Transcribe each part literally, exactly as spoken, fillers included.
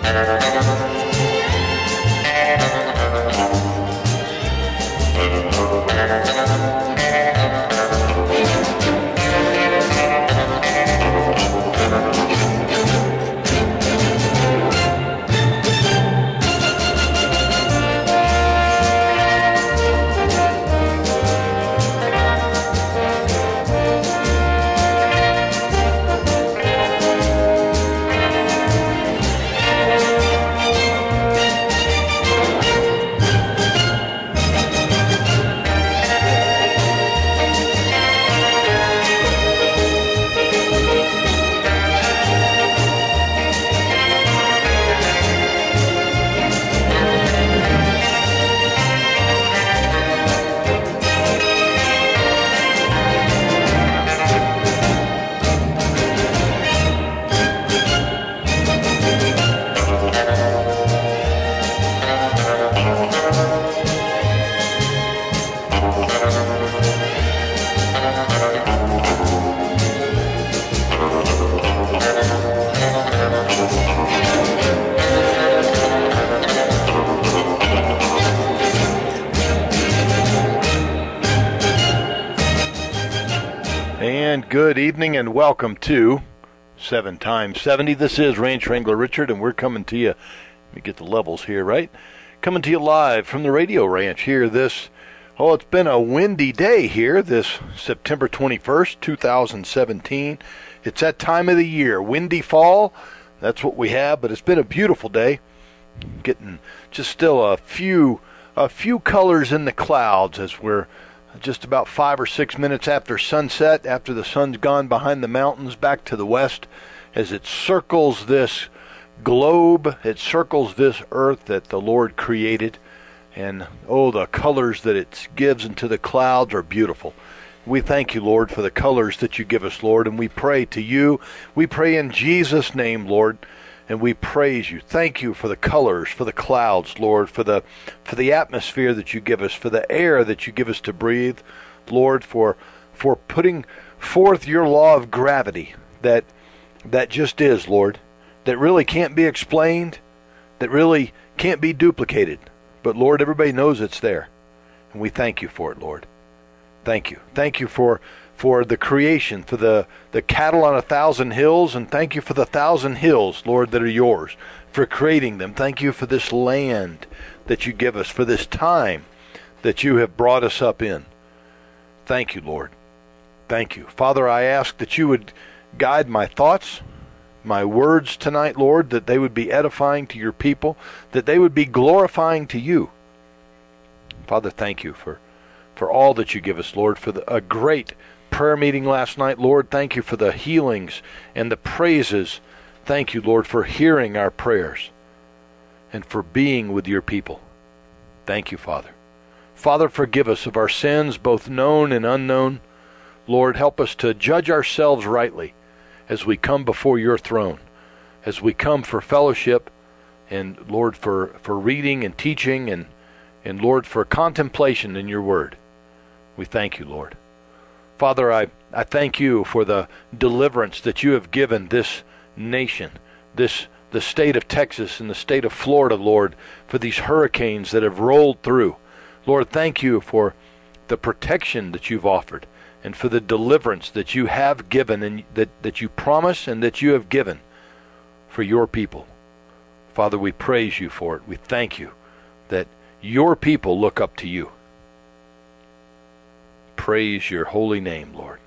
Good evening and welcome to seven times seventy. This is Ranch Wrangler Richard, and we're coming to you, let me get the levels here right, coming to you live from the radio ranch here this, oh, it's been a windy day here this September twenty-first, two thousand seventeen. It's that time of the year, windy fall, that's what we have, but it's been a beautiful day. Getting just still a few, a few colors in the clouds as we're just about five or six minutes after sunset, after the sun's gone behind the mountains back to the west, as it circles this globe, it circles this earth that the Lord created. And, oh, the colors that it gives into the clouds are beautiful. We thank you, Lord, for the colors that you give us, Lord, and we pray to you. We pray in Jesus' name, Lord, and we praise you. Thank you for the colors, for the clouds, Lord, for the for the atmosphere that you give us, for the air that you give us to breathe, Lord, for for putting forth your law of gravity that that just is, Lord, that really can't be explained, that really can't be duplicated. But, Lord, everybody knows it's there, and we thank you for it, Lord. Thank you. Thank you for for the creation, for the, the cattle on a thousand hills, and thank you for the thousand hills, Lord, that are yours, for creating them. Thank you for this land that you give us, for this time that you have brought us up in. Thank you, Lord. Thank you. Father, I ask that you would guide my thoughts, my words tonight, Lord, that they would be edifying to your people, that they would be glorifying to you. Father, thank you for, for all that you give us, Lord, for the, a great prayer meeting last night, Lord. Thank you for the healings and the praises. Thank you, Lord, for hearing our prayers and for being with your people. Thank you, Father. Father, forgive us of our sins, both known and unknown. Lord, help us to judge ourselves rightly as we come before your throne, as we come for fellowship, and, Lord, for, for reading and teaching, and, and, Lord, for contemplation in your word. We thank you, Lord. Father, I, I thank you for the deliverance that you have given this nation, this the state of Texas and the state of Florida, Lord, for these hurricanes that have rolled through. Lord, thank you for the protection that you've offered and for the deliverance that you have given and that, that you promise and that you have given for your people. Father, we praise you for it. We thank you that your people look up to you. Praise your holy name, Lord.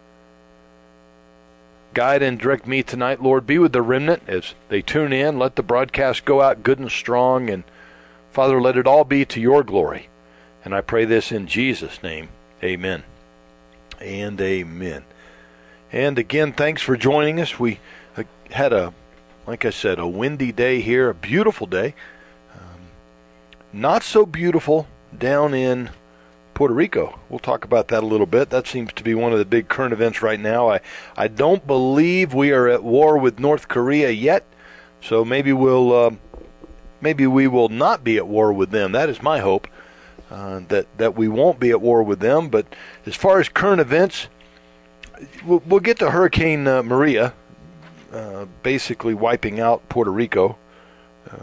Guide and direct me tonight, Lord. Be with the remnant as they tune in. Let the broadcast go out good and strong. And, Father, let it all be to your glory. And I pray this in Jesus' name. Amen. And amen. And again, thanks for joining us. We had a, like I said, a windy day here, a beautiful day. Um, not so beautiful down in Puerto Rico. We'll talk about that a little bit. That seems to be one of the big current events right now. I, I don't believe we are at war with North Korea yet, so maybe we'll uh, maybe we will not be at war with them. That is my hope, uh, that that we won't be at war with them. But as far as current events, we'll, we'll get to Hurricane uh, Maria, uh, basically wiping out Puerto Rico. Uh,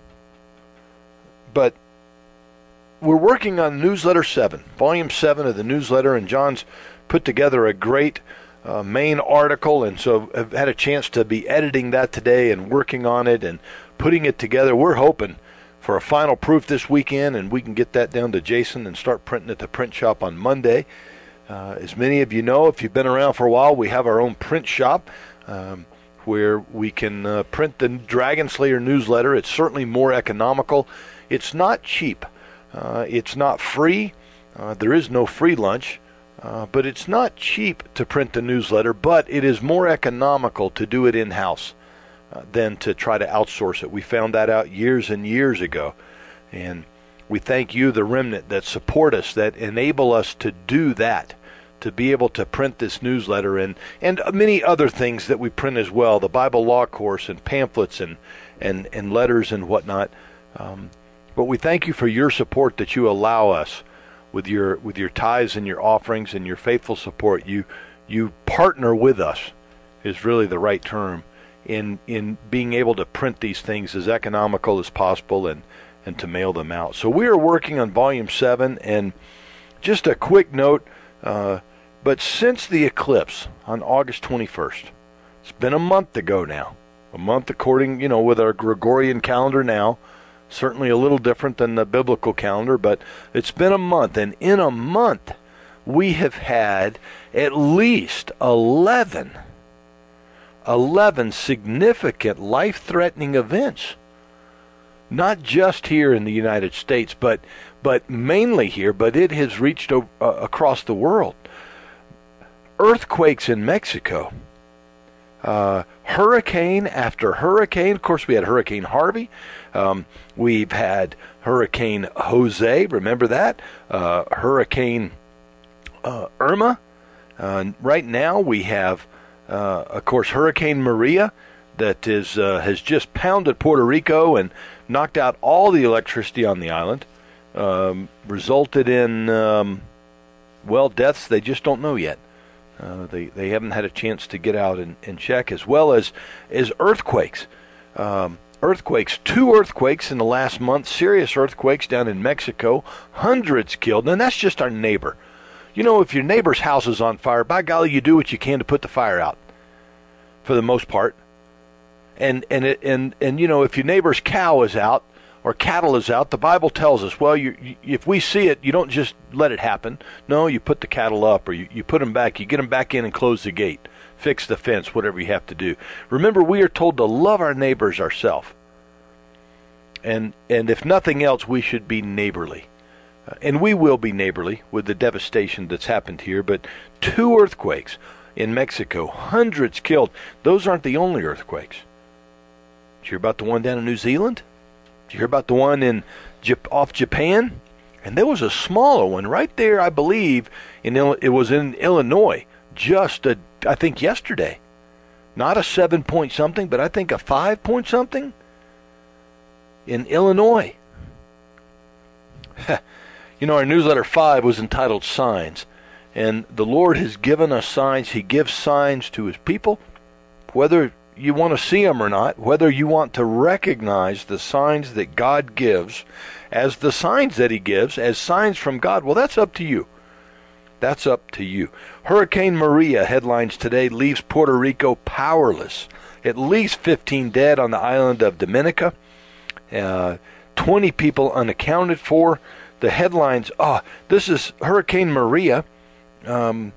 but we're working on newsletter seven, volume seven of the newsletter, and John's put together a great uh, main article, and so I've had a chance to be editing that today and working on it and putting it together. We're hoping for a final proof this weekend, and we can get that down to Jason and start printing at the print shop on Monday. Uh, as many of you know, if you've been around for a while, we have our own print shop um, where we can uh, print the Dragon Slayer newsletter. It's certainly more economical. It's not cheap. Uh, it's not free. Uh, there is no free lunch. Uh, but it's not cheap to print the newsletter, but it is more economical to do it in-house uh, than to try to outsource it. We found that out years and years ago. And we thank you, the remnant, that support us, that enable us to do that, to be able to print this newsletter and, and many other things that we print as well, the Bible Law Course and pamphlets and, and, and letters and whatnot. Um, but we thank you for your support that you allow us with your with your tithes and your offerings and your faithful support. You you partner with us is really the right term in in being able to print these things as economical as possible and, and to mail them out. So we are working on volume seven, and just a quick note, uh, but since the eclipse on August twenty-first, it's been a month ago now, a month according, you know, with our Gregorian calendar now, certainly a little different than the biblical calendar, but it's been a month, and in a month we have had at least eleven, eleven significant life-threatening events. Not just here in the United States, but but mainly here, but it has reached uh, across the world. Earthquakes in Mexico. Uh, hurricane after hurricane. Of course, we had Hurricane Harvey. Um, we've had Hurricane Jose. Remember that? Uh, Hurricane uh, Irma. Uh, right now, we have, uh, of course, Hurricane Maria that is uh, has just pounded Puerto Rico and knocked out all the electricity on the island. Um, resulted in, um, well, deaths they just don't know yet. Uh, they, they haven't had a chance to get out and, and check, as well as, as earthquakes. Um, earthquakes, two earthquakes in the last month, serious earthquakes down in Mexico, hundreds killed, and that's just our neighbor. You know, if your neighbor's house is on fire, by golly, you do what you can to put the fire out, for the most part. And, and, it, and, and you know, if your neighbor's cow is out, or cattle is out, the Bible tells us, well, you, you, if we see it, you don't just let it happen. No, you put the cattle up, or you, you put them back. You get them back in and close the gate. Fix the fence, whatever you have to do. Remember, we are told to love our neighbors ourselves. And, and if nothing else, we should be neighborly. Uh, and we will be neighborly with the devastation that's happened here. But two earthquakes in Mexico, hundreds killed. Those aren't the only earthquakes. Did you hear about the one down in New Zealand? Did you hear about the one in off Japan? And there was a smaller one right there, I believe, in it was in Illinois, just a, I think yesterday. Not a seven point something, but I think a five point something in Illinois. You know, our newsletter five was entitled Signs, and the Lord has given us signs. He gives signs to His people, whether you want to see them or not, whether you want to recognize the signs that God gives as the signs that He gives, as signs from God, well, that's up to you. That's up to you. Hurricane Maria, headlines today, leaves Puerto Rico powerless. At least fifteen dead on the island of Dominica. Uh, twenty people unaccounted for. The headlines, oh, this is Hurricane Maria. Um...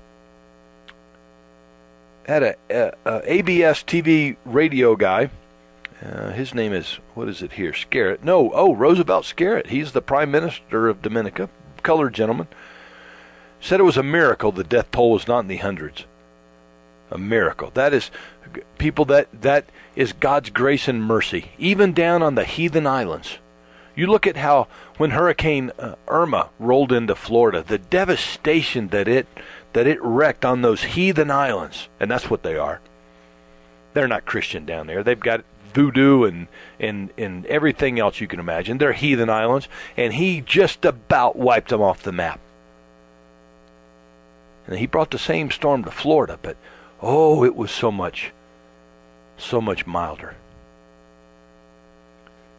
Had a, a, a A B S T V radio guy. Uh, his name is, what is it here? Scarrett. No, oh, Roosevelt Scarrett. He's the Prime Minister of Dominica, colored gentleman. Said it was a miracle the death toll was not in the hundreds. A miracle. That is, people, that that is God's grace and mercy, even down on the heathen islands. You look at how when Hurricane uh, Irma rolled into Florida, the devastation that it that it wrecked on those heathen islands, and that's what they are. They're not Christian down there. They've got voodoo and, and, and everything else you can imagine. They're heathen islands, and he just about wiped them off the map. And he brought the same storm to Florida, but oh, it was so much, so much milder.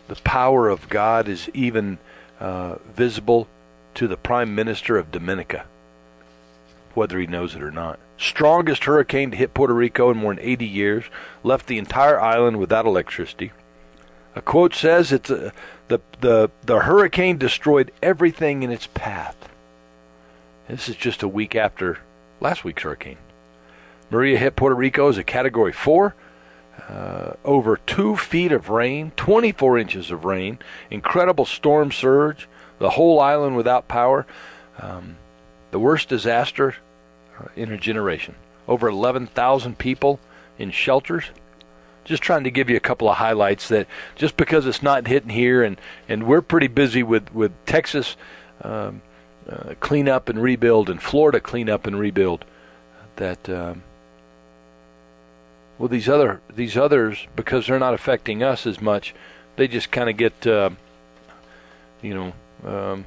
the power of God is even uh, visible to the Prime Minister of Dominica, whether he knows it or not. Strongest hurricane to hit Puerto Rico in more than eighty years, left the entire island without electricity. A quote says it's a, the, the, the hurricane destroyed everything in its path. This is just a week after last week's hurricane. Maria hit Puerto Rico as a Category four. Uh, over two feet of rain, twenty-four inches of rain, incredible storm surge, the whole island without power. Um, the worst disaster uh, in a generation. Over eleven thousand people in shelters. Just trying to give you a couple of highlights that just because it's not hitting here, and, and we're pretty busy with, with Texas um, uh, clean up and rebuild and Florida clean up and rebuild, that... Um, Well, these other these others, because they're not affecting us as much, they just kind of get, uh, you know, um,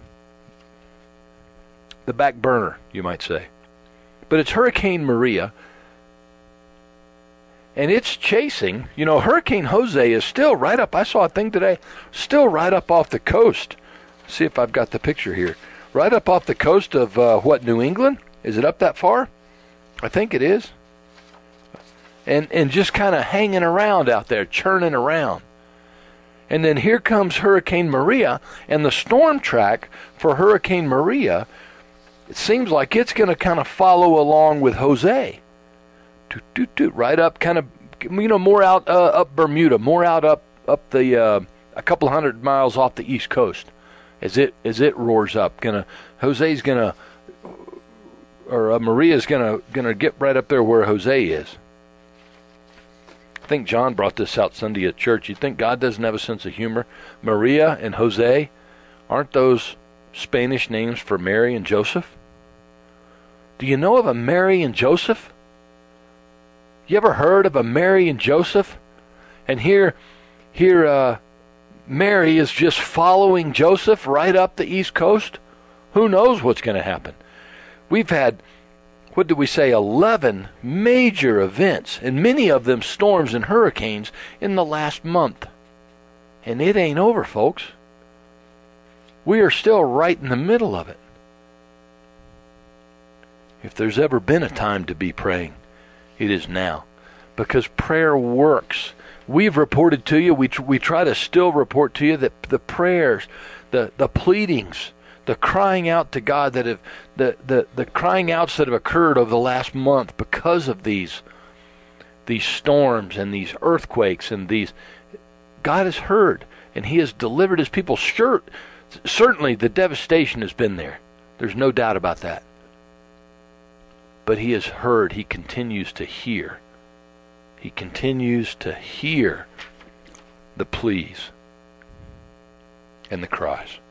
the back burner, you might say. But it's Hurricane Maria, and it's chasing. You know, Hurricane Jose is still right up. I saw a thing today, still right up off the coast. Let's see if I've got the picture here. Right up off the coast of uh, what, New England? Is it up that far? I think it is. And and just kind of hanging around out there, churning around. And then here comes Hurricane Maria, and the storm track for Hurricane Maria, it seems like it's going to kind of follow along with Jose. Toot, toot, toot, right up, kind of, you know, more out uh, up Bermuda, more out up up the uh, a couple hundred miles off the East Coast, as it as it roars up. Gonna Jose's gonna, or uh, Maria's gonna gonna get right up there where Jose is. I think John brought this out Sunday at church. You think God doesn't have a sense of humor? Maria and Jose, aren't those Spanish names for Mary and Joseph? Do you know of a Mary and Joseph? You ever heard of a Mary and Joseph? And here, here, uh, Mary is just following Joseph right up the East Coast. Who knows what's going to happen? We've had, what did we say, eleven major events, and many of them storms and hurricanes in the last month. And it ain't over, folks. We are still right in the middle of it. If there's ever been a time to be praying, it is now. Because prayer works. We've reported to you, we tr- we try to still report to you that the prayers, the, the pleadings, the crying out to God that have, the, the, the crying outs that have occurred over the last month because of these, these storms and these earthquakes and these, God has heard and He has delivered His people. Sure, certainly the devastation has been there. There's no doubt about that. But He has heard. He continues to hear. He continues to hear the pleas and the cries.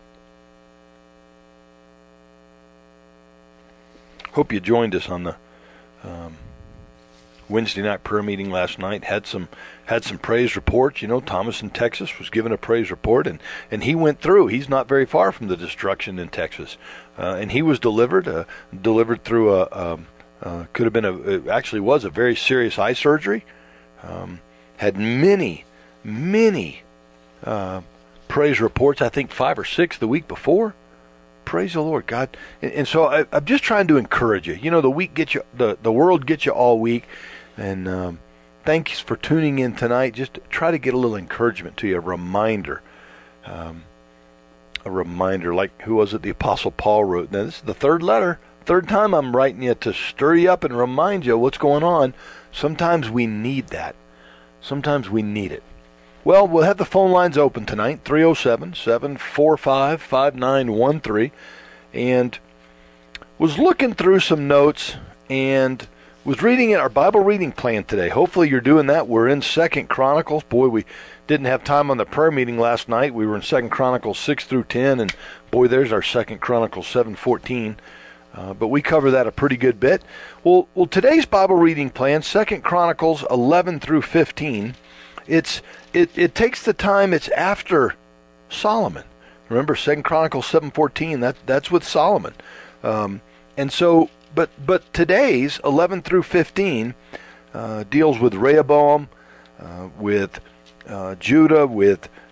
Hope you joined us on the um, Wednesday night prayer meeting last night. Had some had some praise reports. You know, Thomas in Texas was given a praise report, and, and he went through. He's not very far from the destruction in Texas, uh, and he was delivered. Uh, delivered through a um, uh, could have been a it actually was a very serious eye surgery. Um, had many many uh, praise reports. I think five or six the week before. Praise the Lord, God. And, and so I, I'm just trying to encourage you. You know, the week gets you, the, the world gets you all week. And um, thanks for tuning in tonight. Just try to get a little encouragement to you, a reminder. Um, a reminder, like, who was it? The Apostle Paul wrote. Now, this is the third letter. Third time I'm writing you to stir you up and remind you what's going on. Sometimes we need that. Sometimes we need it. Well, we'll have the phone lines open tonight, three oh seven, seven four five, five nine one three. And was looking through some notes and was reading our Bible reading plan today. Hopefully you're doing that. We're in Second Chronicles. Boy, we didn't have time on the prayer meeting last night. We were in Second Chronicles six through ten, and boy, there's our Second Chronicles seven fourteen. Uh, but we cover that a pretty good bit. Well, well, today's Bible reading plan, Second Chronicles eleven through fifteen. It's it, it takes the time. It's after Solomon. Remember, Second Chronicles seven fourteen. That that's with Solomon. Um, and so, but but today's eleven through fifteen uh, deals with Rehoboam, uh, with uh, Judah, with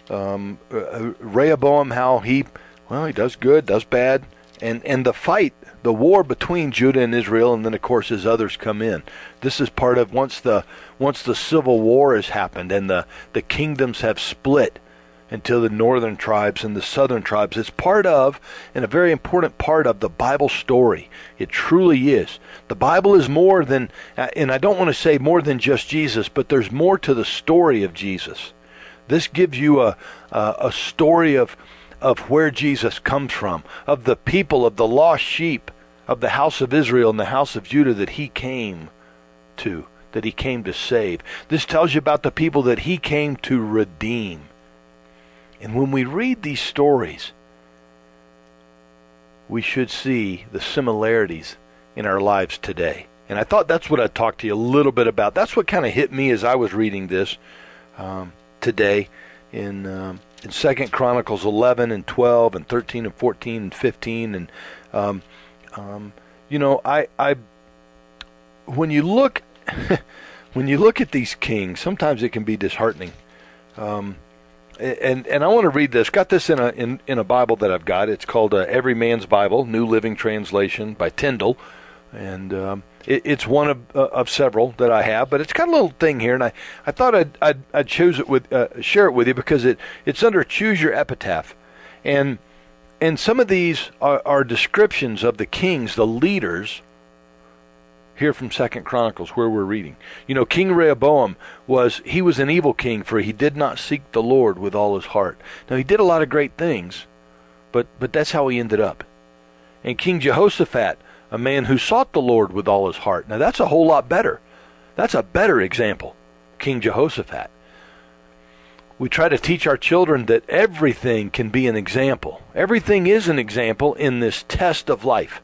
Um, uh, Rehoboam, how he, well, he does good, does bad. And and the fight, the war between Judah and Israel, and then of course as others come in. This is part of once the once the civil war has happened and the, the kingdoms have split into the northern tribes and the southern tribes. It's part of, and a very important part of the Bible story. It truly is. The Bible is more than, and I don't want to say more than just Jesus, but there's more to the story of Jesus. This gives you a a, a story of of where Jesus comes from, of the people, of the lost sheep, of the house of Israel and the house of Judah that he came to, that he came to save. This tells you about the people that he came to redeem. And when we read these stories, we should see the similarities in our lives today. And I thought that's what I'd talk to you a little bit about. That's what kind of hit me as I was reading this um, today in um, in Second Chronicles eleven and twelve and thirteen and fourteen and fifteen. And um, um, you know, I I when you look when you look at these kings, sometimes it can be disheartening. Um, and and I want to read this. Got this in a in, in a Bible that I've got. It's called uh, Every Man's Bible, New Living Translation by Tyndale, and um, it, it's one of uh, of several that I have. But it's got a little thing here, and I, I thought I'd I'd, I'd choose it with uh, share it with you because it it's under Choose Your Epitaph, and and some of these are, are descriptions of the kings, the leaders. Here from Second Chronicles, where we're reading. You know, King Rehoboam was, he was an evil king, for he did not seek the Lord with all his heart. Now, he did a lot of great things, but, but that's how he ended up. And King Jehoshaphat, a man who sought the Lord with all his heart. Now, that's a whole lot better. That's a better example, King Jehoshaphat. We try to teach our children that everything can be an example. Everything is an example in this test of life.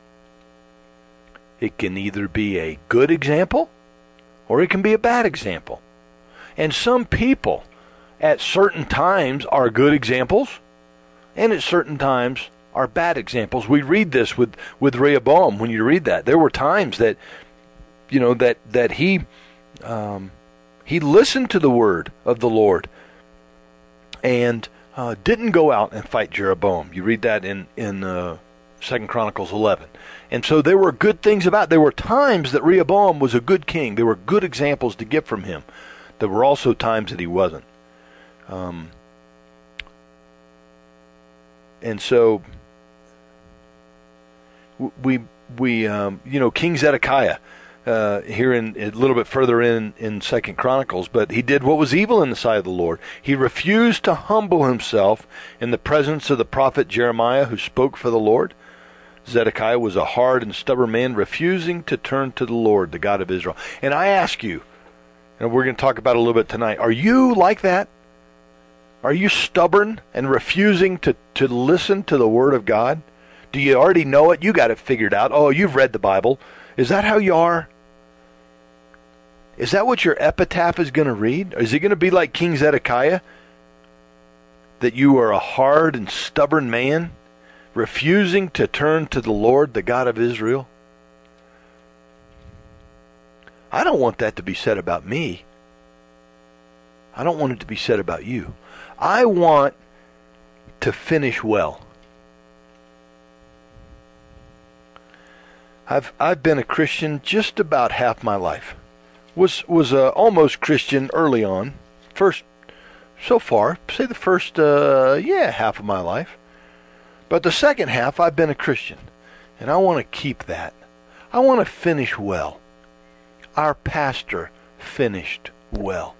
It can either be a good example or it can be a bad example. And some people at certain times are good examples and at certain times are bad examples. We read this with, with Rehoboam when you read that. There were times that, you know, that, that he, um, he listened to the word of the Lord and uh, didn't go out and fight Jeroboam. You read that in, in uh, Second Chronicles eleven. And so there were good things about it. There were times that Rehoboam was a good king. There were good examples to get from him. There were also times that he wasn't. Um, and so we, we um, you know, King Zedekiah, uh, here in a little bit further in, in Second Chronicles, but he did what was evil in the sight of the Lord. He refused to humble himself in the presence of the prophet Jeremiah, who spoke for the Lord. Zedekiah was a hard and stubborn man, refusing to turn to the Lord, the God of Israel. And I ask you, and we're going to talk about it a little bit tonight, are you like that? Are you stubborn and refusing to, to listen to the Word of God? Do you already know it? You got it figured out. Oh, you've read the Bible. Is that how you are? Is that what your epitaph is going to read? Is it going to be like King Zedekiah? That you are a hard and stubborn man? Refusing to turn to the Lord, the God of Israel? I don't want that to be said about me. I don't want it to be said about you. I want to finish well. I've I've been a Christian just about half my life. Was was uh, almost Christian early on. First, so far, say the first, uh, yeah, half of my life. But the second half, I've been a Christian, and I want to keep that. I want to finish well. Our pastor finished well.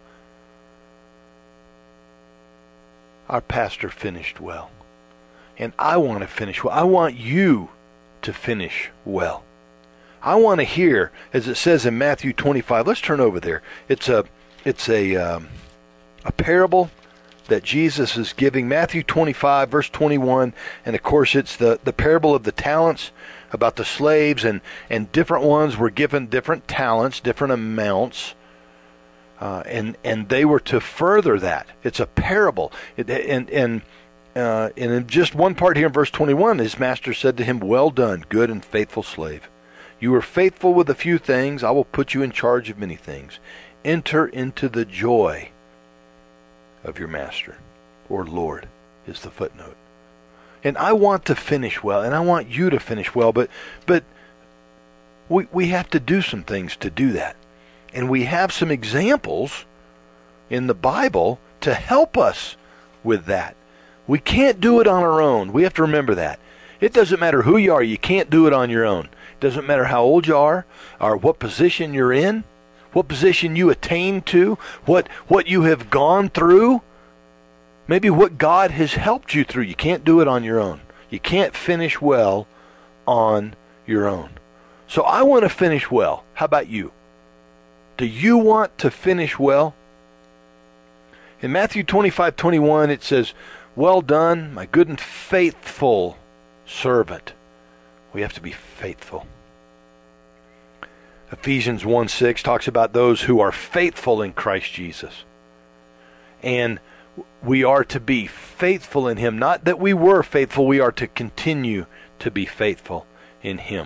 Our pastor finished well. And I want to finish well. I want you to finish well. I want to hear, as it says in Matthew twenty-five. Let's turn over there. It's a, it's a, um, a parable that Jesus is giving, Matthew twenty-five, verse twenty-one, and of course it's the, the parable of the talents, about the slaves, and, and different ones were given different talents, different amounts, uh, and and they were to further that. It's a parable. It, and and uh, and in just one part here in verse twenty-one, his master said to him, "Well done, good and faithful slave. You were faithful with a few things, I will put you in charge of many things. Enter into the joy of your master." or Lord is the footnote. And I want to finish well, and I want you to finish well, but but we we have to do some things to do that. And we have some examples in the Bible to help us with that. We can't do it on our own. We have to remember that. It doesn't matter who you are, you can't do it on your own. It doesn't matter how old you are, or what position you're in, what position you attain to, what what you have gone through. Maybe what God has helped you through. You can't do it on your own. You can't finish well on your own. So I want to finish well. How about you? Do you want to finish well? In Matthew twenty-five twenty-one, it says, "Well done, my good and faithful servant." We have to be faithful. Ephesians one six talks about those who are faithful in Christ Jesus. And we are to be faithful in Him. Not that we were faithful, we are to continue to be faithful in Him.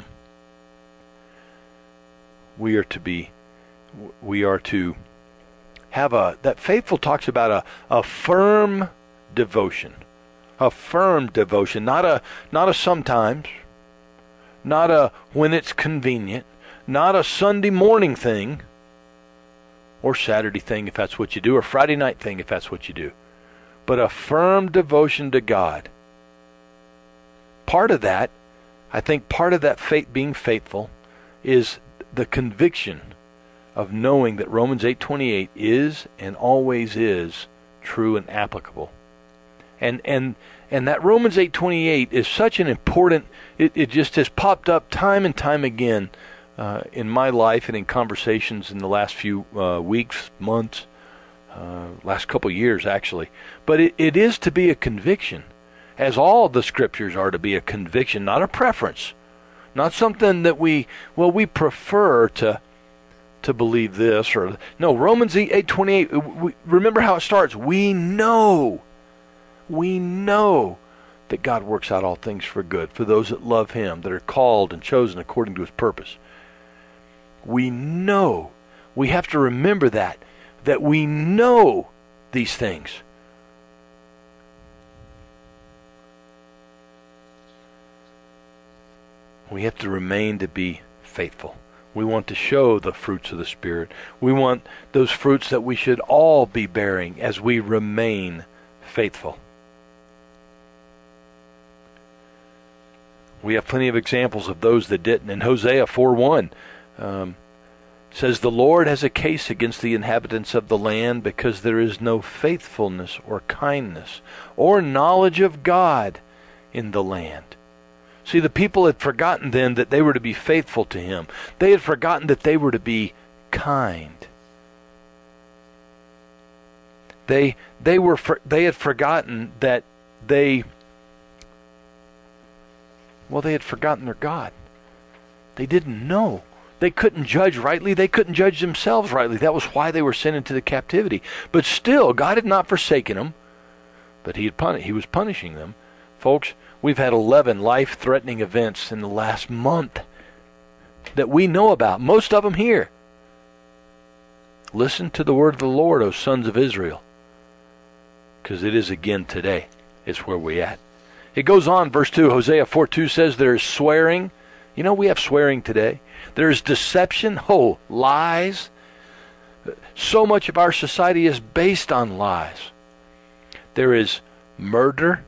We are to be, we are to have a, that faithful talks about a, a firm devotion. A firm devotion, not a, not a sometimes, not a when it's convenient, not a Sunday morning thing, or Saturday thing if that's what you do, or Friday night thing if that's what you do. But a firm devotion to God. Part of that, I think part of that faith, being faithful, is the conviction of knowing that Romans eight twenty-eight is and always is true and applicable. And and and that Romans eight twenty-eight is such an important, it, it just has popped up time and time again uh, in my life and in conversations in the last few uh, weeks, months, uh, last couple years actually. But it, it is to be a conviction, as all the scriptures are to be a conviction, not a preference. Not something that we, well, we prefer to to believe this or no. Romans eight twenty-eight. We, remember how it starts. We know, we know that God works out all things for good for those that love Him, that are called and chosen according to His purpose. We know. We have to remember that that we know these things. We have to remain to be faithful. We want to show the fruits of the Spirit. We want those fruits that we should all be bearing as we remain faithful. We have plenty of examples of those that didn't. In Hosea four one, um, says, "The Lord has a case against the inhabitants of the land because there is no faithfulness or kindness or knowledge of God in the land." See, the people had forgotten then that they were to be faithful to Him. They had forgotten that they were to be kind. They they were for, they had forgotten that they well they had forgotten their God. They didn't know. They couldn't judge rightly. They couldn't judge themselves rightly. That was why they were sent into the captivity. But still, God had not forsaken them, but He had pun- He was punishing them, folks. We've had eleven life-threatening events in the last month that we know about, most of them here. Listen to the word of the Lord, O sons of Israel, because it is again today. It's where we're at. It goes on, verse two, Hosea four two says there is swearing. You know, we have swearing today. There is deception, oh, lies. So much of our society is based on lies. There is murder,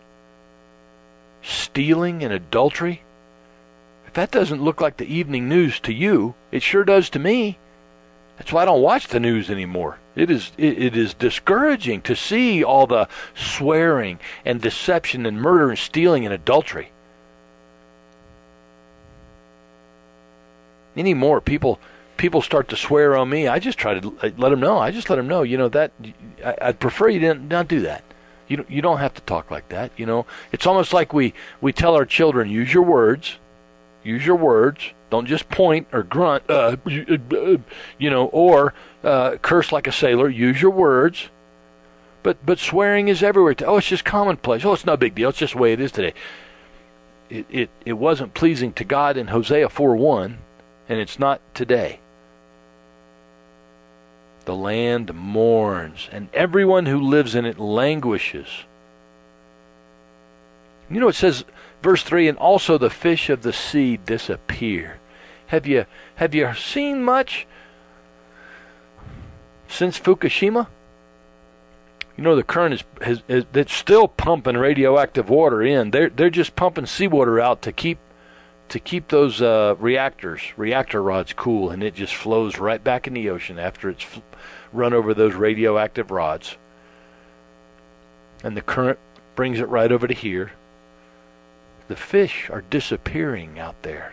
stealing, and adultery. If that doesn't look like the evening news to you, it sure does to me. That's why I don't watch the news anymore. It is it, it is discouraging to see all the swearing and deception and murder and stealing and adultery. Anymore, people people start to swear on me. I just try to let them know. I just let them know, you know, that I, I'd prefer you didn't not do that. You don't, you don't have to talk like that, you know. It's almost like we, we tell our children, use your words. Use your words. Don't just point or grunt, uh, you know, or uh, curse like a sailor. Use your words. But but swearing is everywhere. Oh, it's just commonplace. Oh, it's no big deal. It's just the way it is today. It it, it wasn't pleasing to God in Hosea four one, and it's not today. The land mourns, and everyone who lives in it languishes. You know, it says, verse three, and also the fish of the sea disappear. Have you have you seen much since Fukushima? You know, the current is, is, is it's still pumping radioactive water in. They're they're just pumping seawater out to keep to keep those uh, reactors, reactor rods cool, and it just flows right back in the ocean after it's f- run over those radioactive rods. And the current brings it right over to here. The fish are disappearing out there.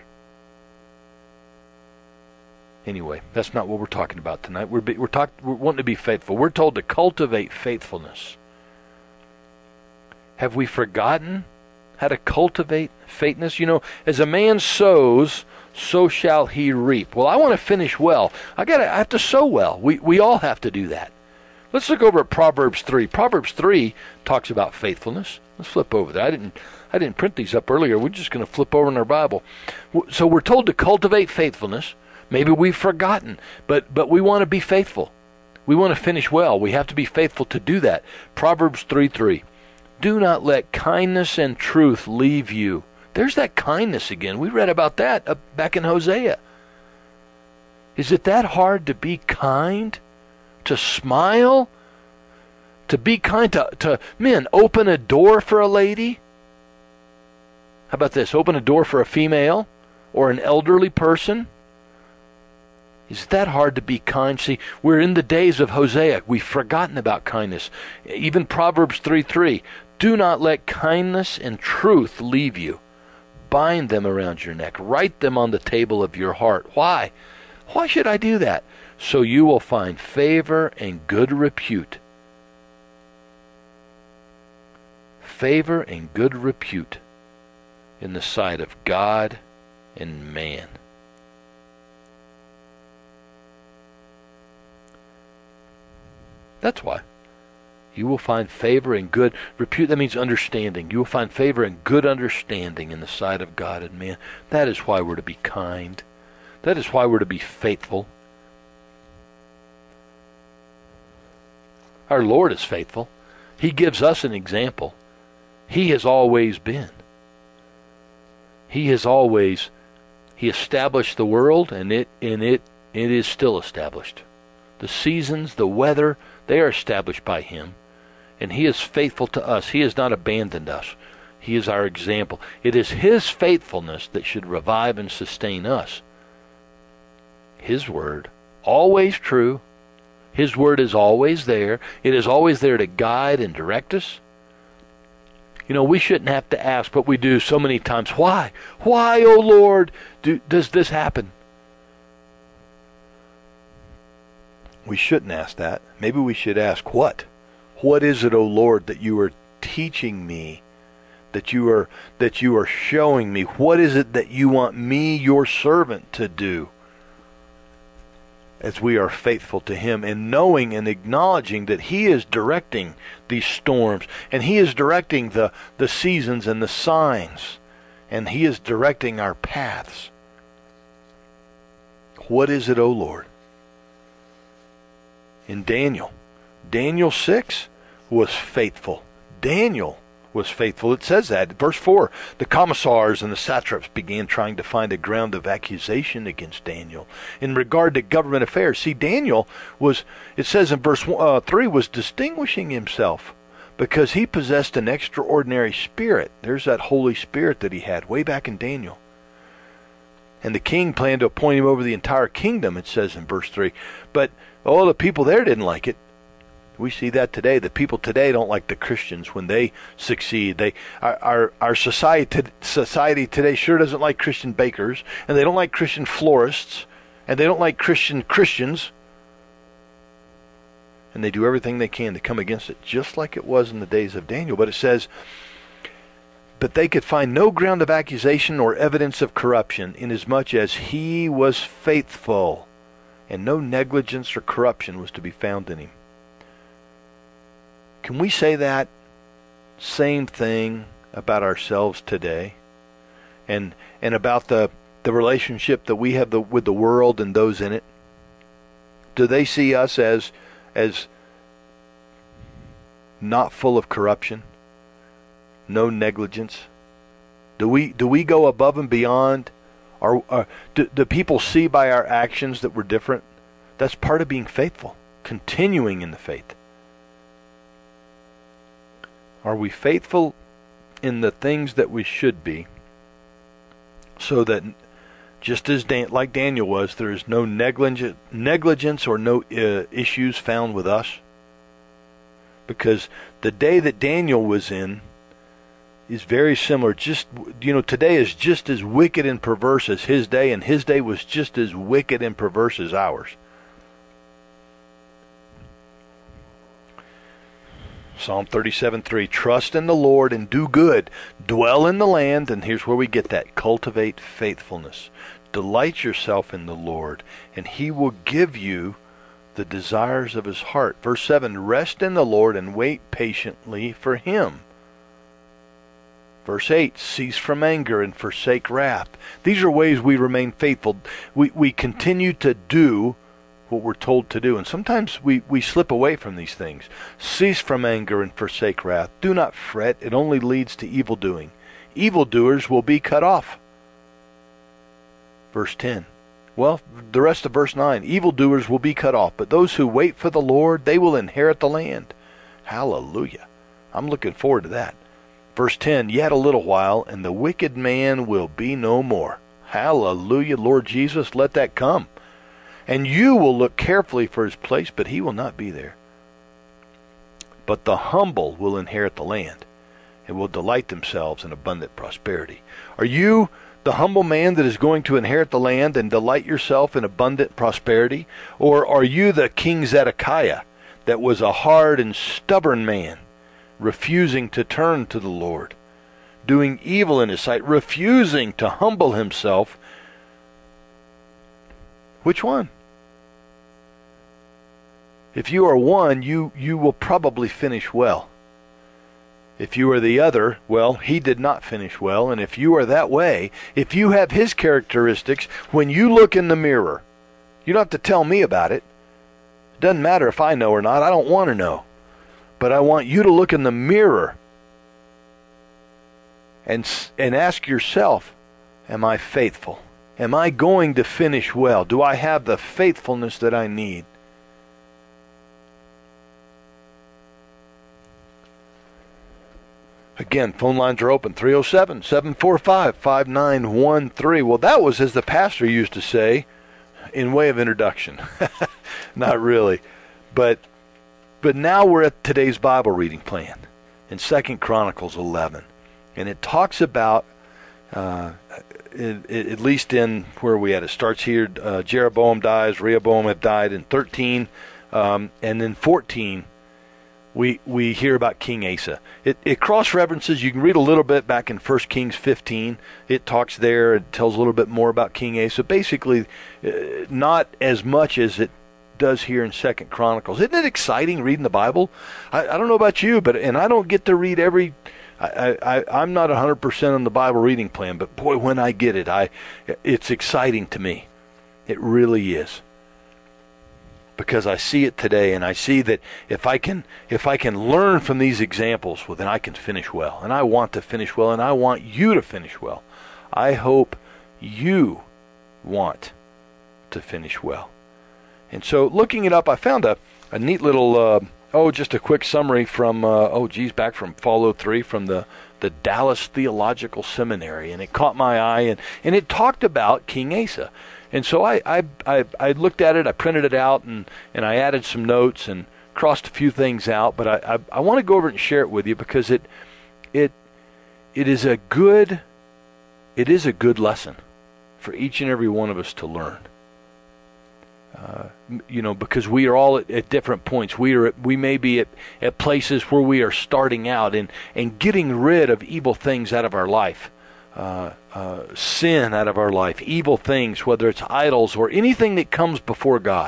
Anyway, that's not what we're talking about tonight. We're be, we're talk, we're wanting to be faithful. We're told to cultivate faithfulness. Have we forgotten how to cultivate faithfulness? You know, as a man sows, so shall he reap. Well, I want to finish well. I got I have to sow well. We we all have to do that. Let's look over at Proverbs three. Proverbs three talks about faithfulness. Let's flip over there. I didn't I didn't print these up earlier. We're just going to flip over in our Bible. So we're told to cultivate faithfulness. Maybe we've forgotten, but but we want to be faithful. We want to finish well. We have to be faithful to do that. Proverbs three three. Do not let kindness and truth leave you. There's that kindness again. We read about that uh, back in Hosea. Is it that hard to be kind? To smile? To be kind to, to men, open a door for a lady? How about this? Open a door for a female or an elderly person? Is it that hard to be kind? See, we're in the days of Hosea. We've forgotten about kindness. Even Proverbs three three. Do not let kindness and truth leave you. Bind them around your neck. Write them on the table of your heart. Why? Why should I do that? So you will find favor and good repute. Favor and good repute in the sight of God and man. That's why. You will find favor and good repute. That means understanding. You will find favor and good understanding in the sight of God and man. That is why we're to be kind. That is why we're to be faithful. Our Lord is faithful. He gives us an example. He has always been. He has always, he established the world, and it and it it is still established. The seasons, the weather, they are established by him. And he is faithful to us. He has not abandoned us. He is our example. It is his faithfulness that should revive and sustain us. His word, always true. His word is always there. It is always there to guide and direct us. You know, we shouldn't have to ask, but we do so many times. Why? Why, O Lord, do, does this happen? We shouldn't ask that. Maybe we should ask, what? What is it, O Lord, that you are teaching me, that you are that you are showing me? What is it that you want me, your servant, to do? As we are faithful to him, and knowing and acknowledging that he is directing these storms, and he is directing the, the seasons and the signs, and he is directing our paths. What is it, O Lord? In Daniel, Daniel six was faithful. Daniel was faithful. It says that. Verse four, the commissars and the satraps began trying to find a ground of accusation against Daniel in regard to government affairs. See, Daniel was, it says in verse uh, three, was distinguishing himself because he possessed an extraordinary spirit. There's that Holy Spirit that he had way back in Daniel. And the king planned to appoint him over the entire kingdom, it says in verse three. But, oh, the people there didn't like it. We see that today. The people today don't like the Christians when they succeed. They, our, our, our society, society today sure doesn't like Christian bakers, and they don't like Christian florists, and they don't like Christian Christians. And they do everything they can to come against it, just like it was in the days of Daniel. But it says, but they could find no ground of accusation or evidence of corruption, inasmuch as he was faithful, and no negligence or corruption was to be found in him. Can we say that same thing about ourselves today, and and about the the relationship that we have the, with the world and those in it? Do they see us as as not full of corruption? No negligence? Do we do we go above and beyond? Or, or do, do people see by our actions that we're different? That's part of being faithful, continuing in the faith. Are we faithful in the things that we should be, so that just as Dan, like Daniel was, there is no negligence, negligence or no uh, issues found with us? Because the day that Daniel was in is very similar. Just, you know, today is just as wicked and perverse as his day, and his day was just as wicked and perverse as ours. Psalm thirty-seven three, trust in the Lord and do good. Dwell in the land, and here's where we get that. Cultivate faithfulness. Delight yourself in the Lord, and he will give you the desires of his heart. Verse seven, rest in the Lord and wait patiently for him. Verse eight, cease from anger and forsake wrath. These are ways we remain faithful. We, we continue to do what we're told to do. And sometimes we, we slip away from these things. Cease from anger and forsake wrath. Do not fret. It only leads to evil doing. Evildoers will be cut off. Verse ten. Well, the rest of verse nine. Evildoers will be cut off, but those who wait for the Lord, they will inherit the land. Hallelujah. I'm looking forward to that. Verse ten, yet a little while, and the wicked man will be no more. Hallelujah, Lord Jesus, let that come. And you will look carefully for his place, but he will not be there. But the humble will inherit the land, and will delight themselves in abundant prosperity. Are you the humble man that is going to inherit the land and delight yourself in abundant prosperity? Or are you the King Zedekiah that was a hard and stubborn man, refusing to turn to the Lord, doing evil in his sight, refusing to humble himself? Which one? If you are one, you, you will probably finish well. If you are the other, well, he did not finish well. And if you are that way, if you have his characteristics, when you look in the mirror, you don't have to tell me about it. It doesn't matter if I know or not. I don't want to know. But I want you to look in the mirror and, and ask yourself, am I faithful? Am I going to finish well? Do I have the faithfulness that I need? Again, phone lines are open, three oh seven, seven four five, five nine one three. Well, that was, as the pastor used to say, in way of introduction. Not really. But but now we're at today's Bible reading plan in Second Chronicles eleven. And it talks about, uh, it, it, at least in where we at, it starts here, uh, Jeroboam dies, Rehoboam have died in thirteen, um, and then fourteen, we we hear about King Asa. It, it cross-references. You can read a little bit back in First Kings fifteen. It talks there. It tells a little bit more about King Asa. Basically, uh, not as much as it does here in Second Chronicles. Isn't it exciting reading the Bible? I, I don't know about you, but and I don't get to read every. I, I I'm not one hundred percent on the Bible reading plan, but boy, when I get it, I it's exciting to me. It really is. Because I see it today, and I see that if I can if I can learn from these examples, well, then I can finish well. And I want to finish well, and I want you to finish well. I hope you want to finish well. And so looking it up, I found a, a neat little, uh, oh, just a quick summary from, uh, oh, geez, back from Fall oh three from the, the Dallas Theological Seminary. And it caught my eye, and, and it talked about King Asa. And so I, I I I looked at it, I printed it out, and, and I added some notes and crossed a few things out. But I, I, I want to go over it and share it with you because it it it is a good it is a good lesson for each and every one of us to learn. Uh, you know, because we are all at, at different points. We are at, we may be at, at places where we are starting out and, and getting rid of evil things out of our life. Uh, uh, sin out of our life, evil things, whether it's idols or anything that comes before God.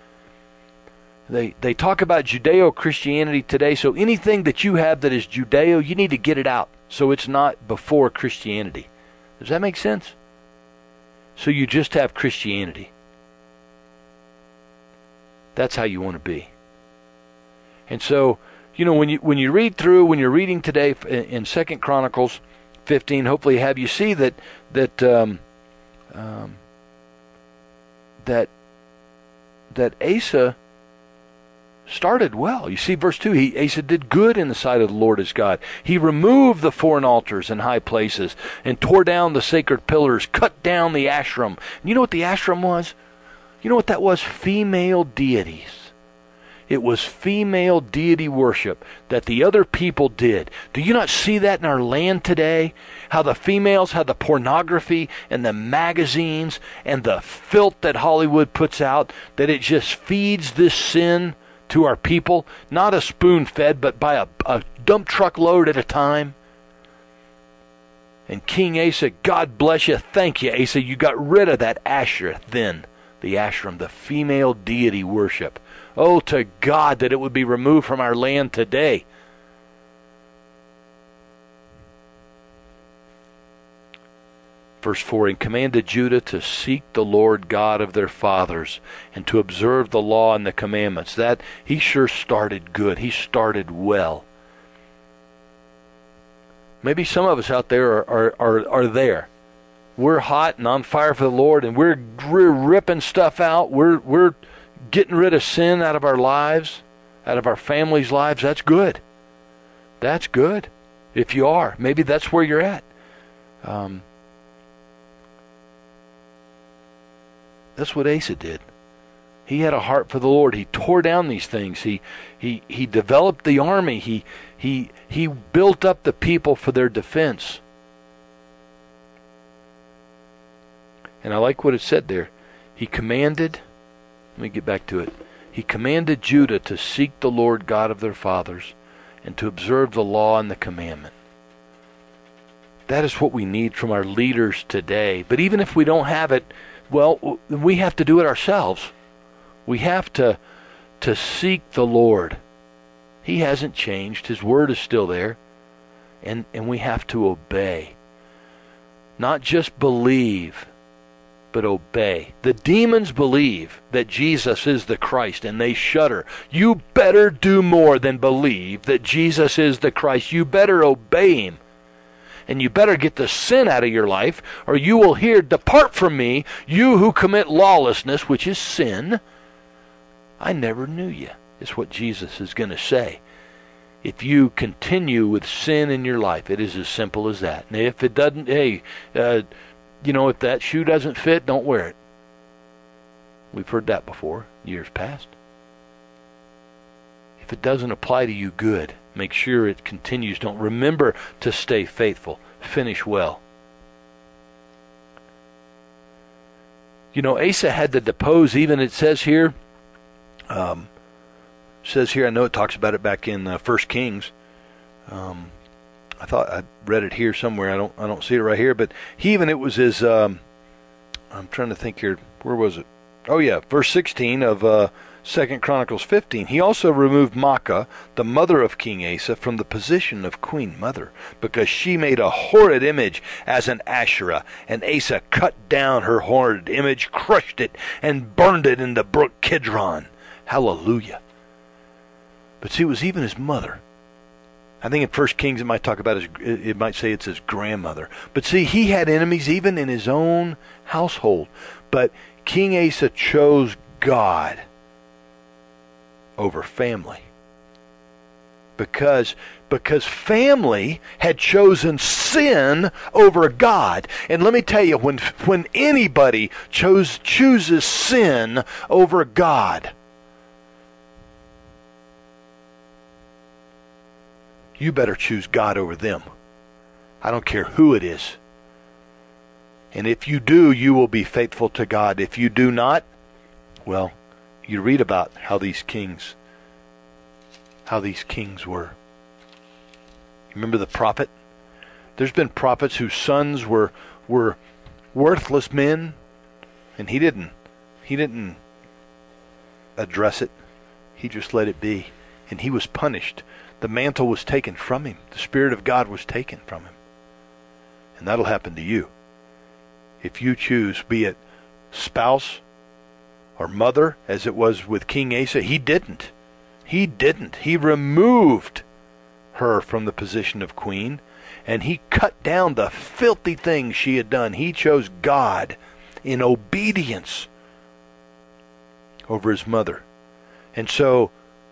They they talk about Judeo-Christianity today, so anything that you have that is Judeo, you need to get it out so it's not before Christianity. Does that make sense? So you just have Christianity. That's how you want to be. And so, you know, when you when you read through, when you're reading today in Second Chronicles fifteen, hopefully have you see that that um, um, that that Asa started well. You see verse two, he, Asa did good in the sight of the Lord his God. He removed the foreign altars and high places and tore down the sacred pillars, cut down the ashram. And you know what the ashram was? You know what that was? Female deities. It was female deity worship that the other people did. Do you not see that in our land today? How the females have the pornography and the magazines and the filth that Hollywood puts out, that it just feeds this sin to our people, not a spoon-fed, but by a, a dump truck load at a time. And King Asa, God bless you, thank you, Asa, you got rid of that Asherah then, the ashram, the female deity worship. Oh, to God that it would be removed from our land today. Verse four, and commanded Judah to seek the Lord God of their fathers and to observe the law and the commandments. That, he sure started good. He started well. Maybe some of us out there are, are, are, are there. We're hot and on fire for the Lord, and we're, we're ripping stuff out. We're, we're getting rid of sin out of our lives, out of our families' lives. That's good. That's good. If you are, maybe that's where you're at. Um, that's what Asa did. He had a heart for the Lord. He tore down these things. He he he developed the army. He he he built up the people for their defense. And I like what it said there. He commanded, let me get back to it. He commanded Judah to seek the Lord God of their fathers and to observe the law and the commandment. That is what we need from our leaders today. But even if we don't have it, well, we have to do it ourselves. We have to to seek the Lord. He hasn't changed. His word is still there. And, and we have to obey. Not just believe, but obey. The demons believe that Jesus is the Christ, and they shudder. You better do more than believe that Jesus is the Christ. You better obey him. And you better get the sin out of your life, or you will hear, depart from me, you who commit lawlessness, which is sin. I never knew you, is what Jesus is going to say. If you continue with sin in your life, it is as simple as that. And if it doesn't, hey, uh, you know, if that shoe doesn't fit, don't wear it. We've heard that before, years past. If it doesn't apply to you, good. Make sure it continues. Don't remember to stay faithful. Finish well. You know, Asa had to depose, even it says here, um, says here, I know it talks about it back in uh, First Kings. Um, I thought I read it here somewhere. I don't I don't see it right here, but he even, it was his, um, I'm trying to think here, where was it? Oh yeah, verse sixteen of uh, Second Chronicles fifteen. He also removed Maacah, the mother of King Asa, from the position of queen mother, because she made a horrid image as an Asherah, and Asa cut down her horrid image, crushed it, and burned it in the brook Kidron. Hallelujah. But see, it was even his mother. I think in First Kings it might talk about his, it might say it's his grandmother. But see, he had enemies even in his own household. But King Asa chose God over family. Because, because family had chosen sin over God. And let me tell you, when, when anybody chose, chooses sin over God, you better choose God over them. I don't care who it is. And if you do, you will be faithful to God. If you do not, well, you read about how these kings, how these kings were. Remember the prophet? There's been prophets whose sons were were worthless men, and he didn't he didn't address it. He just let it be, and he was punished. The mantle was taken from him. The Spirit of God was taken from him. And that'll happen to you. If you choose, be it spouse or mother, as it was with King Asa. He didn't. He didn't. He removed her from the position of queen, and he cut down the filthy things she had done. He chose God in obedience over his mother. And so,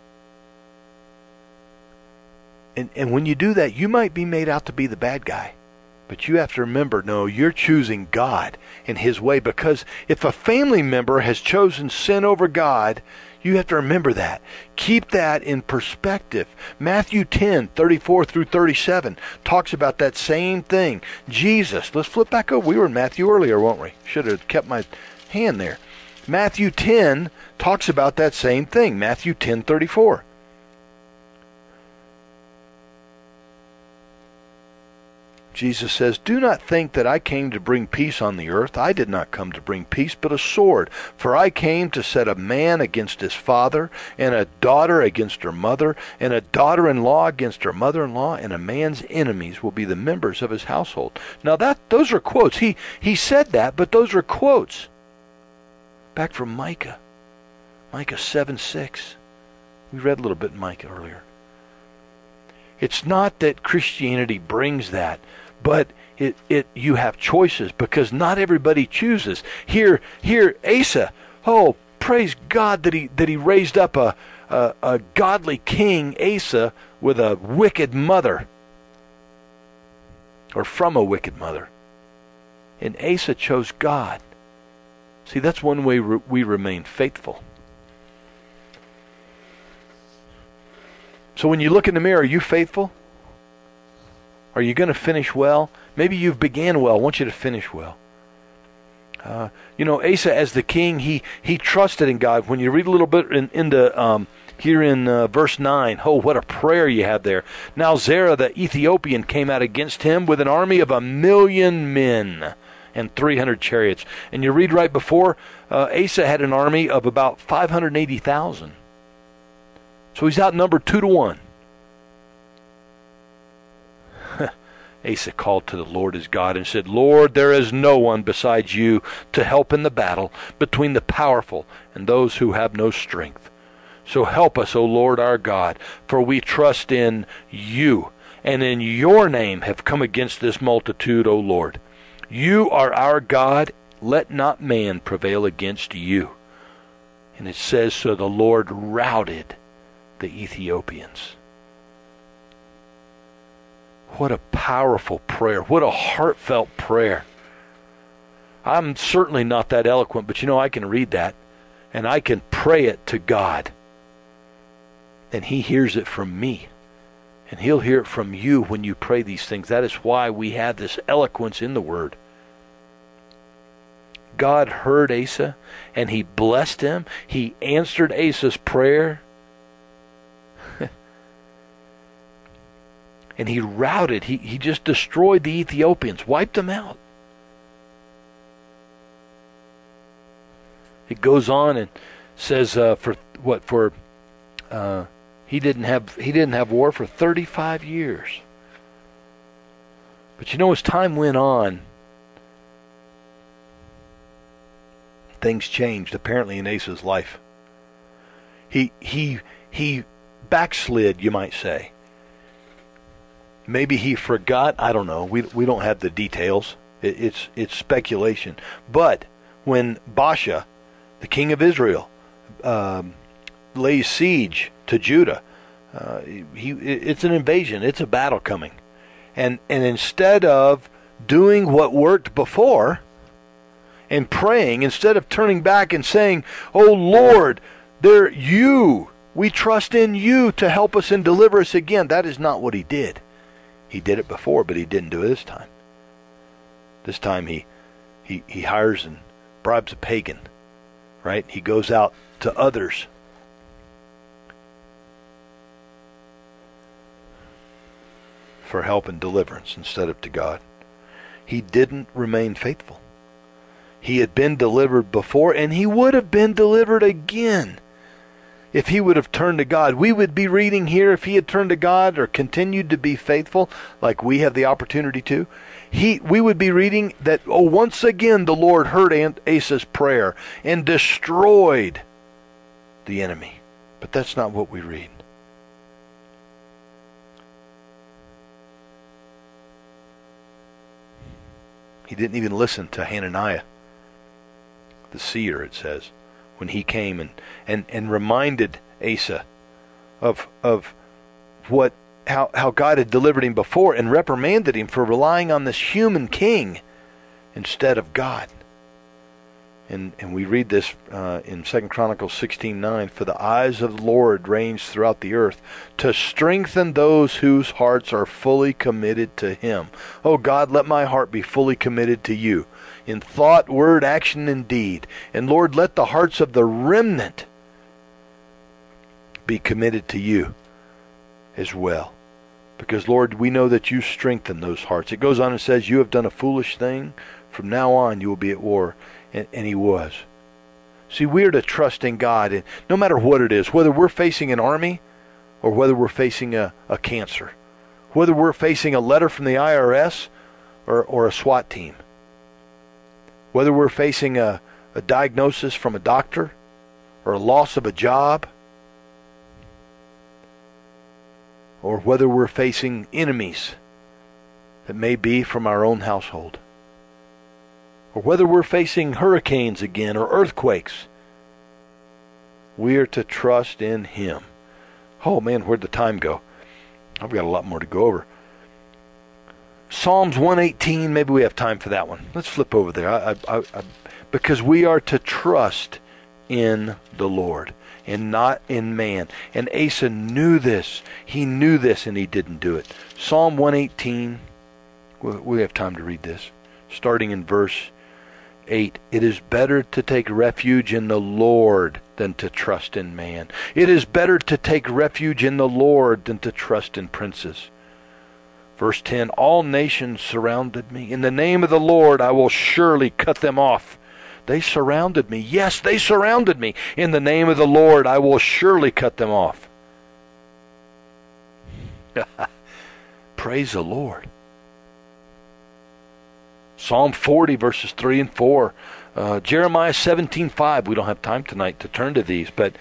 and, and when you do that, you might be made out to be the bad guy. But you have to remember, no, you're choosing God and his way. Because if a family member has chosen sin over God, you have to remember that. Keep that in perspective. Matthew ten, thirty-four through thirty-seven talks about that same thing. Jesus, let's flip back over. We were in Matthew earlier, weren't we? Should have kept my hand there. Matthew ten talks about that same thing. Matthew ten, thirty-four. Jesus says, "Do not think that I came to bring peace on the earth. I did not come to bring peace, but a sword. For I came to set a man against his father, and a daughter against her mother, and a daughter-in-law against her mother-in-law, and a man's enemies will be the members of his household." Now that those are quotes. He he said that, but those are quotes. Back from Micah. Micah seven six. We read a little bit in Micah earlier. It's not that Christianity brings that, but it, it you have choices, because not everybody chooses. Here, here, Asa, oh, praise God that he that he raised up a, a, a godly king, Asa, with a wicked mother, or from a wicked mother. And Asa chose God. See, that's one way re- we remain faithful. So when you look in the mirror, are you faithful? Are you going to finish well? Maybe you've began well. I want you to finish well. Uh, you know, Asa as the king, he he trusted in God. When you read a little bit in, into um, here in uh, verse nine, oh, what a prayer you have there. Now Zerah the Ethiopian came out against him with an army of a million men and three hundred chariots. And you read right before, uh, Asa had an army of about five hundred eighty thousand. So he's outnumbered two to one. Asa called to the Lord his God and said, "Lord, there is no one besides you to help in the battle between the powerful and those who have no strength. So help us, O Lord our God, for we trust in you, and in your name have come against this multitude, O Lord. You are our God, let not man prevail against you." And it says, so the Lord routed the Ethiopians. What a powerful prayer. What a heartfelt prayer. I'm certainly not that eloquent, but you know, I can read that and I can pray it to God. And he hears it from me. And he'll hear it from you when you pray these things. That is why we have this eloquence in the Word. God heard Asa and he blessed him. He answered Asa's prayer. And he routed, he, he just destroyed the Ethiopians, wiped them out. It goes on and says, uh, for what, for, uh, he didn't have, he didn't have war for thirty-five years. But you know, as time went on, things changed, apparently, in Asa's life. He, he, he backslid, you might say. Maybe he forgot. I don't know. We we don't have the details. It, it's it's speculation. But when Baasha, the king of Israel, um, lays siege to Judah, uh, he it's an invasion. It's a battle coming, and and instead of doing what worked before, and praying, instead of turning back and saying, "Oh Lord, there you, we trust in you to help us and deliver us again," that is not what he did. He did it before, but he didn't do it this time. This time he, he, he hires and bribes a pagan, right? He goes out to others. For help and deliverance instead of to God. He didn't remain faithful. He had been delivered before, and he would have been delivered again. if he would have turned to God. We would be reading here, if he had turned to God or continued to be faithful, like we have the opportunity to, he we would be reading that, oh, once again the Lord heard Asa's prayer and destroyed the enemy. But that's not what we read. He didn't even listen to Hananiah, the seer, it says, when he came and, and, and reminded Asa of of what how how God had delivered him before, and reprimanded him for relying on this human king instead of God. And and we read this uh, in Second Chronicles sixteen nine. For the eyes of the Lord range throughout the earth, to strengthen those whose hearts are fully committed to him. Oh God, let my heart be fully committed to you, in thought, word, action, and deed. And Lord, let the hearts of the remnant be committed to you as well. Because Lord, we know that you strengthen those hearts. It goes on and says, you have done a foolish thing. From now on you will be at war. And, and he was. See, we are to trust in God, and no matter what it is, whether we're facing an army or whether we're facing a, a cancer, whether we're facing a letter from the I R S or, or a SWAT team, whether we're facing a, a diagnosis from a doctor or a loss of a job, or whether we're facing enemies that may be from our own household, or whether we're facing hurricanes again or earthquakes, we are to trust in him. Oh man, where'd the time go? I've got a lot more to go over. Psalms one eighteen, maybe we have time for that one. Let's flip over there. I, I, I, because we are to trust in the Lord and not in man. And Asa knew this. He knew this, and he didn't do it. Psalm one eighteen, we have time to read this. Starting in verse eight. It is better to take refuge in the Lord than to trust in man. It is better to take refuge in the Lord than to trust in princes. Verse ten. All nations surrounded me. In the name of the Lord I will surely cut them off. They surrounded me. Yes, they surrounded me. In the name of the Lord I will surely cut them off. Praise the Lord. Psalm forty, verses three and four. Uh, Jeremiah seventeen five. We don't have time tonight to turn to these, but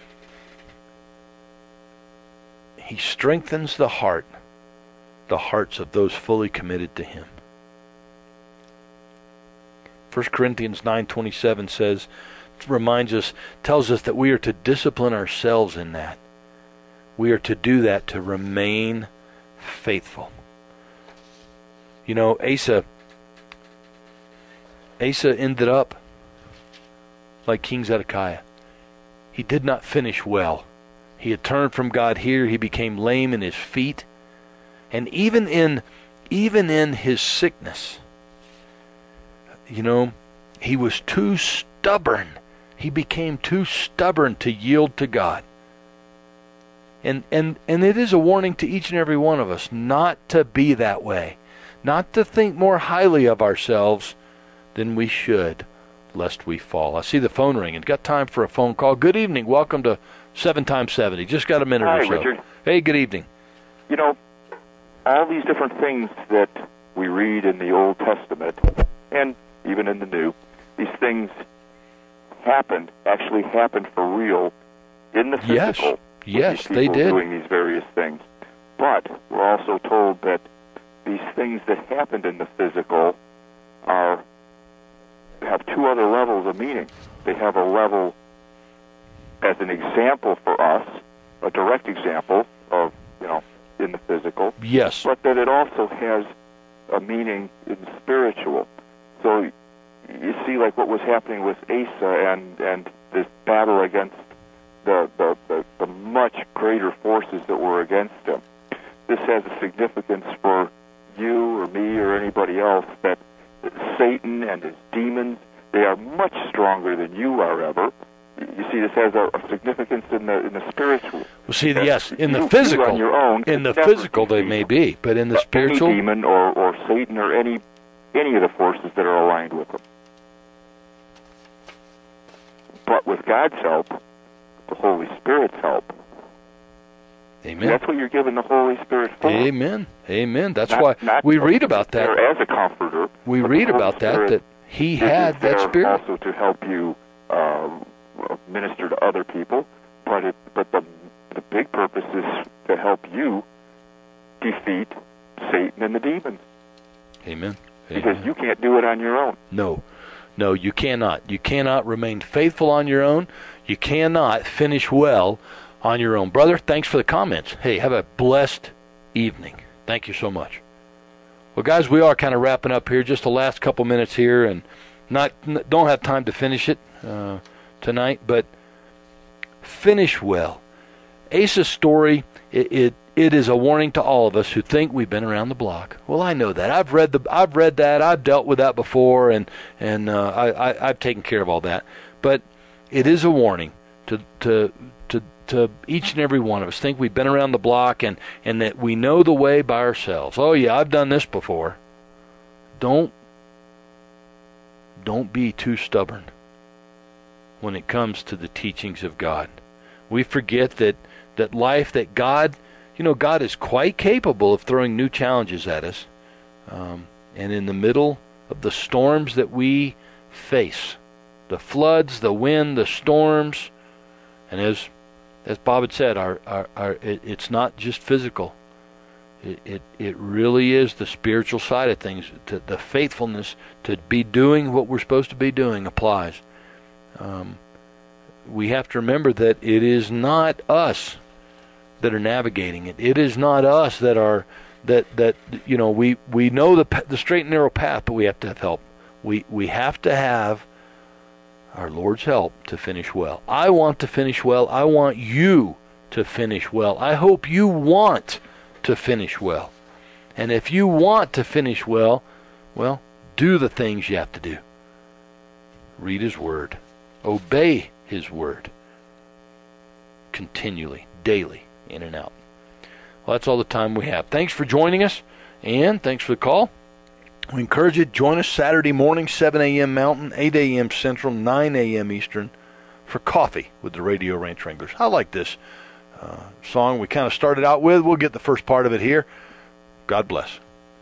he strengthens the heart, the hearts of those fully committed to him. First Corinthians nine twenty-seven says, reminds us, tells us that we are to discipline ourselves in that. We are to do that to remain faithful. You know, Asa... Asa ended up like King Zedekiah. He did not finish well. He had turned from God here. He became lame in his feet. And even in even in his sickness, you know, he was too stubborn. He became too stubborn to yield to God. And and and it is a warning to each and every one of us not to be that way. Not to think more highly of ourselves than we should, lest we fall. I see the phone ringing. Got time for a phone call. Good evening. Welcome to seven times seventy. Just got a minute Hi, or so. Richard. Hey, good evening. You know, all these different things that we read in the Old Testament, and even in the New, these things happened, actually happened for real in the physical. Yes, yes, these they did. Doing these various things. But we're also told that these things that happened in the physical are have two other levels of meaning. They have a level as an example for us, a direct example of, you know, in the physical. Yes. But that it also has a meaning in the spiritual. So you see, like what was happening with Asa and, and this battle against the, the, the, the much greater forces that were against him. This has a significance for you or me or anybody else, that Satan and his demons, they are much stronger than you are ever. You see, this has a, a significance in the in the spiritual. Well, see, and yes, in you, the physical, you on your own in the never physical they may be, but in the spiritual, any demon or, or Satan or any any of the forces that are aligned with them. But with God's help, the Holy Spirit's help. Amen. That's what you're given the Holy Spirit for. Amen. Amen. That's not, why not we read about that. As a comforter. We read about that, that he had that Spirit. Also to help you uh, minister to other people, but it, but the the big purpose is to help you defeat Satan and the demons. Amen. Because Amen. you can't do it on your own. No. No, you cannot. You cannot remain faithful on your own. You cannot finish well on your own. Brother, thanks for the comments. Hey, have a blessed evening. Thank you so much. Well, guys, we are kind of wrapping up here. Just the last couple minutes here, and not don't have time to finish it uh, tonight, but finish well. Asa's story, it, it it is a warning to all of us who think we've been around the block. Well, I know that. I've read the I've read that. I've dealt with that before, and and uh, I, I I've taken care of all that. But it is a warning to to to to each and every one of us. Think we've been around the block and and that we know the way by ourselves. Oh yeah, I've done this before. Don't don't be too stubborn when it comes to the teachings of God. We forget that that life, that God, you know, God is quite capable of throwing new challenges at us. Um, and in the middle of the storms that we face, the floods, the wind, the storms, and as as Bob had said, our, our, our it, it's not just physical. It, it it really is the spiritual side of things. To, the faithfulness to be doing what we're supposed to be doing applies. Um, we have to remember that it is not us that are navigating it. It is not us that are that that you know we we know the the straight and narrow path, but we have to have help. We we have to have our Lord's help to finish well. I want to finish well. I want you to finish well. I hope you want to finish well. And if you want to finish well, well, do the things you have to do. Read His Word. Obey His Word. Continually, daily, in and out. Well, that's all the time we have. Thanks for joining us, and thanks for the call. We encourage you to join us Saturday morning, seven a.m. Mountain, eight a.m. Central, nine a.m. Eastern, for coffee with the Radio Ranch Wranglers. I like this uh, song we kind of started out with. We'll get the first part of it here. God bless.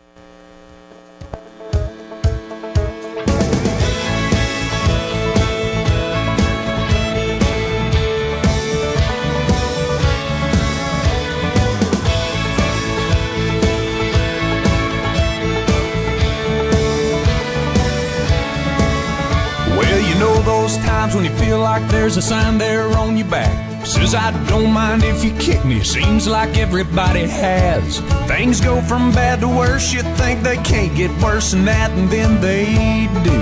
Those times when you feel like there's a sign there on your back says I don't mind if you kick me. Seems like everybody has. Things go from bad to worse. You think they can't get worse than that, and then they do.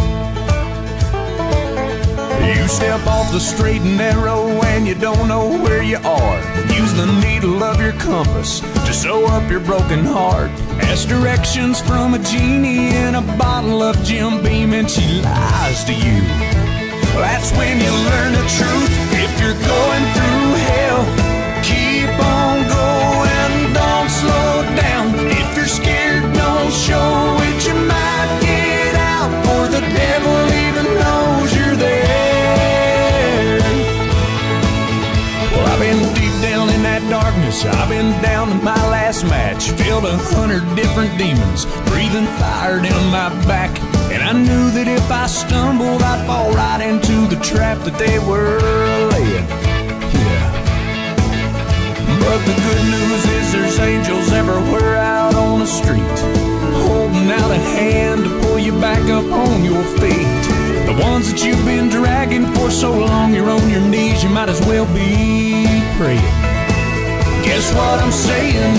You step off the straight and narrow and you don't know where you are. Use the needle of your compass to sew up your broken heart. Ask directions from a genie in a bottle of Jim Beam and she lies to you. That's when you learn the truth. If you're going through hell, keep on going, don't slow down. If you're scared, don't show it. You might get out, or the devil even knows you're there. Well, I've been deep down in that darkness. I've been down to my last match. Filled a hundred different demons, breathing fire down my back. And I knew that if I stumbled, I'd fall right into the trap that they were laying. Yeah. But the good news is there's angels everywhere out on the street, holding out a hand to pull you back up on your feet. The ones that you've been dragging for so long, you're on your knees, you might as well be praying. Guess what I'm saying